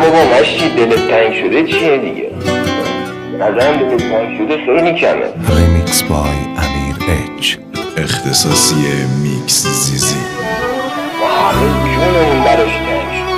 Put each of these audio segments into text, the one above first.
بابا مشتی دلت تنگ شده چیه دیگه؟ نظرم دلت تنگ شده خیلی کمه. ریمیکس بای امیر اچ، اختصاصی میکس زیزی. و همه جونمون براش تنگ شد.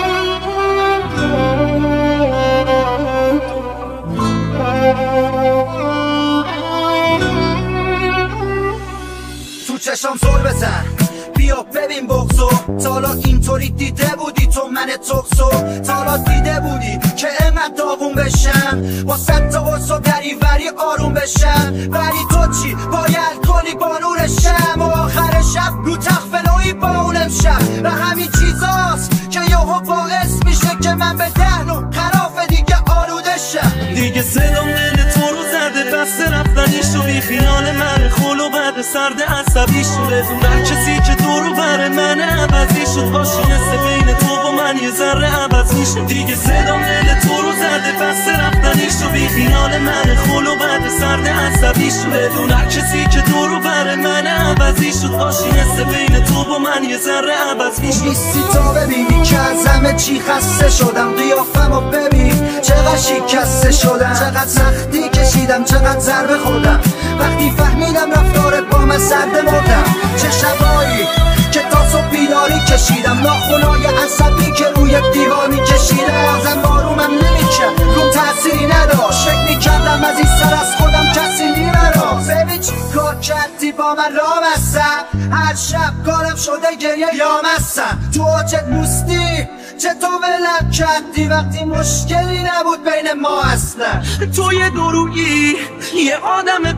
تو چشم زور بزن بیا ببین بغضو، تالا اینطوری دیده بودی تو من تغزو، تالا دیده بودی که اینقدر داغون بشم با 100 تا قرص و دریوری آروم بشم، ولی تو چی باید کلی با نور شم و آخر شب رو تخفلوی با اونم شب و همین چیزاست که یهو باعث میشه که من به دهن و خراف دیگه آلوده شم. دیگه صدام دل تو رو زده بسته رفتنیش و بی خیال من خل و بعد سرد عصبی شده دونم کسی که تو رو بر من عوضی شد باشی نسته بین تو و من یه ذره عوض میشه. دیگه صدام دل تو رو زده بسته رفتنیش و بی خیال من خل و بعد سرد عصبی شده دونم کسی که تو رو بر من عوضی شد باشی نسته بین تو و من یه ذره عوض میشه. نیستی تا ببینی که از همه چی خسته شدم، قیافم و ببین چقدر شکسته شدم، چقدر سختی کشیدم، چقدر ضربه خوردم وقتی فهمیدم رفتارت با من سرده مردم. چه شبایی که تا صبح بیداری کشیدم، ناخونای عصبی که روی دیوار میکشیدم، بازم بارومم نمیکرد روم تأثیری نداشت، فکر میکردم از این سر از خودم کسی میبراست. ببین چی کار کردی با من رامستم، هر شب کارم شده گریه یامستم، تو آجت موستی چطور ولم کردی وقتی مشکلی نبود بین ما اصلا. تو یه درویی یه آدم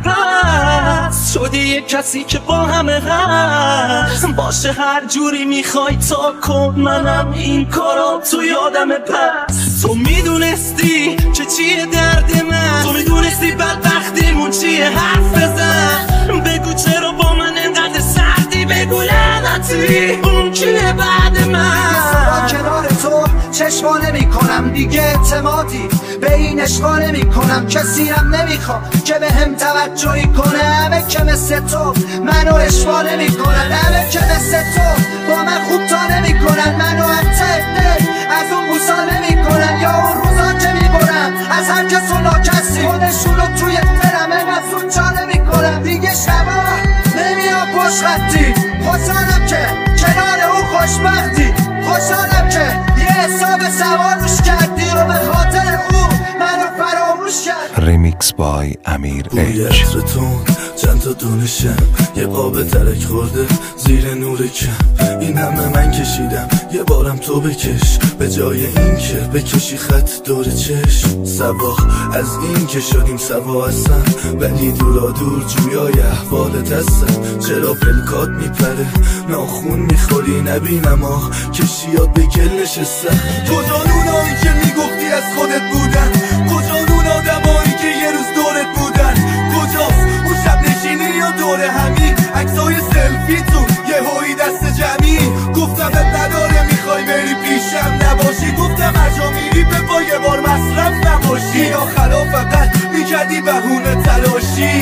پس شدی یه کسی که با همه هست باشه هر جوری میخوای تا کن منم این کارا تو یادم پس. تو میدونستی که چیه درد من، تو میدونستی بدبختیمون چیه حرف بزن، بگو چرا با من انقدر سردی، بگو لعنتی اون کیه بعد من. کنار تو چشما نمی کنم دیگه اعتمادی به این اشقا نمی کنم، کسی رم نمیخوام که به هم توجهی کنه، همه که مثل تو منو اشقا نمی کنن، همه که مثل تو با من خوب تا نمی کنن، منو حتی از اون بوسا نمی کنن یا اون روزا که می برم از هر کس و ناکسی خودشونو توی دلم مفزون چا نمی کنم. دیگه شبا نمیام پشت خطی، خوشحالم که کنار اون خوشبختی، خوشحالم که یه حساب سوار روش کردی و به خاطر او منو فراموش کرد. ریمیکس بای امیر بوی اچ. عطرتون چند تا دونشم، یه قاب ترک خورده زیر نور کم، این همه من کشیدم یه بارم تو بکش، به جای این که بکشی خط دور چشم. سبا از این که شدیم سوا هستم ولی دورا دور جویای احوالت هستم، چرا پلکات میپره ناخون میخوری نبینم آه کشیات به گل نشستم. کجا اونایی که میگفتی از خودت بودن، کجا اون آدمایی که یه روز دورت بودن، کجاست اون شب نشینی یا دور همین عکسای سلفی تو یه هایی دست جمعی، گفتمت نداره میخوای بری پیشم نباشی، گفتم هرجا میری به با یه بار مصرف نباشی، آخرا فقط میکردی بهونه تلاشی،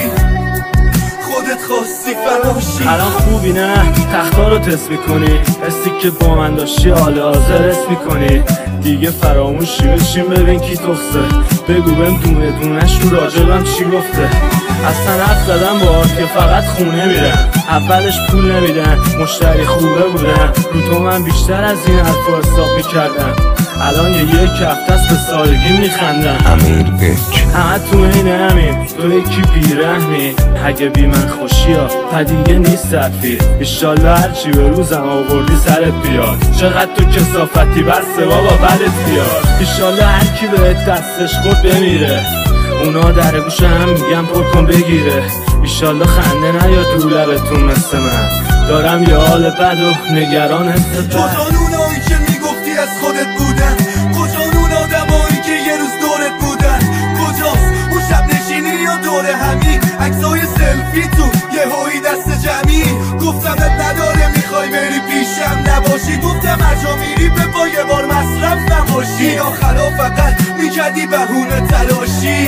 خودت خواستی فناشی. الان خوبی نه تختا رو تست میکنی، حسی که با من داشتی حال حاضر حس میکنی، دیگه فراموشی بشین ببین کی تخصه، بگو بهم دونه دونش رو راجبم چی گفته. اصلا حرف زدم با که فقط خونه میرن، اولش پول نمیدن مشتری خوبه بودن، رو تو من بیشتر از این حرفا حساب میکردم، الان یک هفته است به سالگی میخندم. امیر اچ. همه تو این همین تو یکی بیرحمی، اگه بی من خوشی ها پدیگه نیست حرفی، ایشالله هرچی به روزم آوردی سرت بیاد، چقدر تو کثافتی بسته بابا بدت بیاد، ایشالله هرکی بهت دستش خود بمیره، اونا در گوش هم میگم پر کن بگیره، ایشالله خنده نیاد تو لبتون مثل من، دارم یه حال بد و نگران هست. کجا اونایی که میگفتی از خودت بودن، کجا اون آدمایی که یه روز دورت بودن، کجاست اون شب نشینی یا دور همین عکسای سلفی تو یه هایی دست جمعی، گفتمت نداره میخوای بری پیشم نباشی، گفتم هرجا میری به با یه بار مصرف نباشی، آخرا فقط میکردی بهونه تلاشی،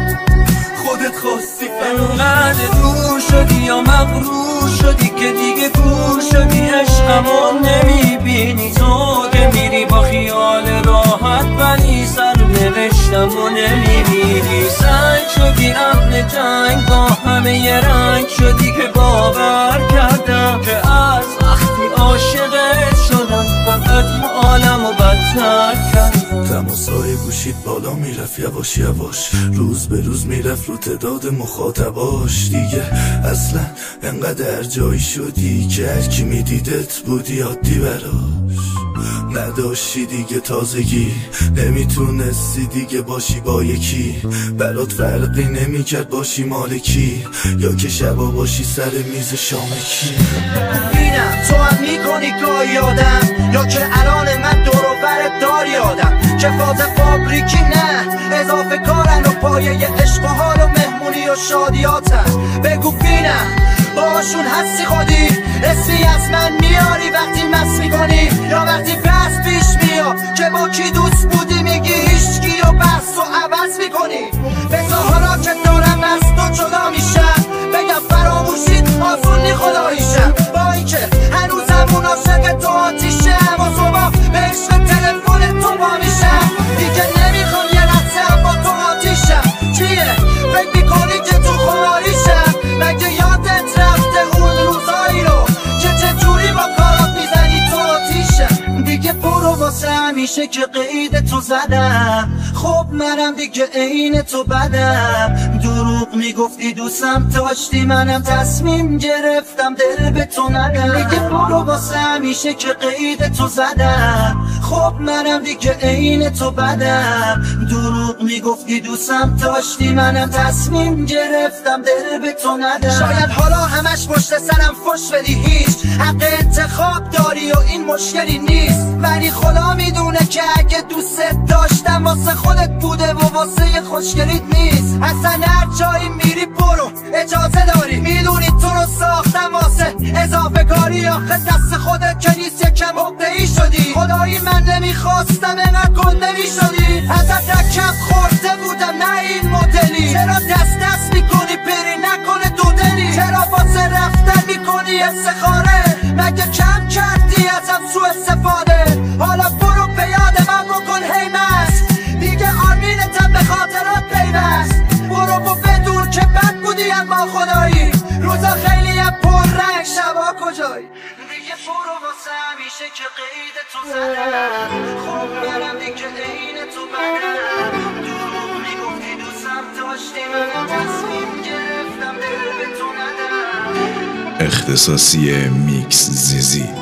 خودت خواستی انقدر دور شدی یا مغرور شدی که دیگه کور شدی، عشقمو نمیبینی تو که میری با خیال راحت ولی همه یه رنگ شدی که باور کردم که از وقتی عاشقت شدم فقط حالمو بدتر کردم. تماسای گوشید بالا میرفت یواش یواش، روز به روز میرفت رو تعداد مخاطباش. دیگه اصلا انقدر جایی شدی که هرکی میدیدت بودی عادی براش. نداشتی دیگه تازگی، نمیتونستی دیگه باشی با یکی. برات فرقی نمیکرد باشی مالکی یا که شبا باشی سر میز شامکی. بینم تو هم میکنی گاهی یادم، یا که الان من دور و بر دار یادم که فاز فابریکی نه اضافه کارن و پایه عشق و حال و مهمونی و شادیاتن. بگو بینم باشون هستی خودی، اسمی از من میاری وقتی مست میکنی یا وقتی بس پیش میاد که با کی دوست بودی میگی هیچکی و بس و عوض میکنی. بذار حالا که دارم از تو جدا میشم بگم فراموشید آسونی خداییشم، با اینکه هنوزم عاشق تو آتیشم و صبح به عشق تلفن تو با میشم. دیگه نمیخوام یه لحظه با تو آتیشم. چیه فکر میکنی که تو خماریشم؟ مگه یادت رفته اون روزایی رو که چجوری با کارات میزنی تو آتیشم؟ دیگه برو واسه همیشه که قید تو زدم، خب منم دیگه عین تو بدم. دروغ میگفتی دوستم داشتی منم تصمیم گرفتم دل به تو ندم. دیگه برو واسه همیشه که قید تو زدم، خب منم دیگه عین تو بدم. دروغ میگفتی دوستم داشتی منم تصمیم گرفتم دل به تو ندم. شاید حالا همش پشت سرم فش بدی، هیچ حق انتخاب داری و این مشکلی نیست، ولی خدا میدونه که اگه دوستت داشتم واسه خودت بوده و واسه خوشگلیت نیست. اصلا هر جایی میری برو اجازه داری، میدونی تو رو ساختم واسه اضافه کاری. آخه دست خودت که نیست یکم عقده‌ای شدی، خدایی من نمیخواستم اینقدر گنده میشدی. ازت رکب خورده بودم نه این مدلی، چرا دست میکنی بری نکنه دودلی؟ چرا واسه رفتن میکنی استخاره؟ مگه کم کردی ازم سوء استفاده؟ حالا برو به یاد من بکن هی مست، دیگه آرمینتم به خاطرات پیوست. برو و بدون که بد بودی اما خدایی روزا خیلی هم پر رنگ شبا کجایی. دیگه برو واسه همیشه که قید تو زدم، خب منم دیگه عین تو بدم. دروغ میگفتی دوستم داشتی منم تصمیم گرفتم دل به تو ندم. اختصاصی میکس زیزی.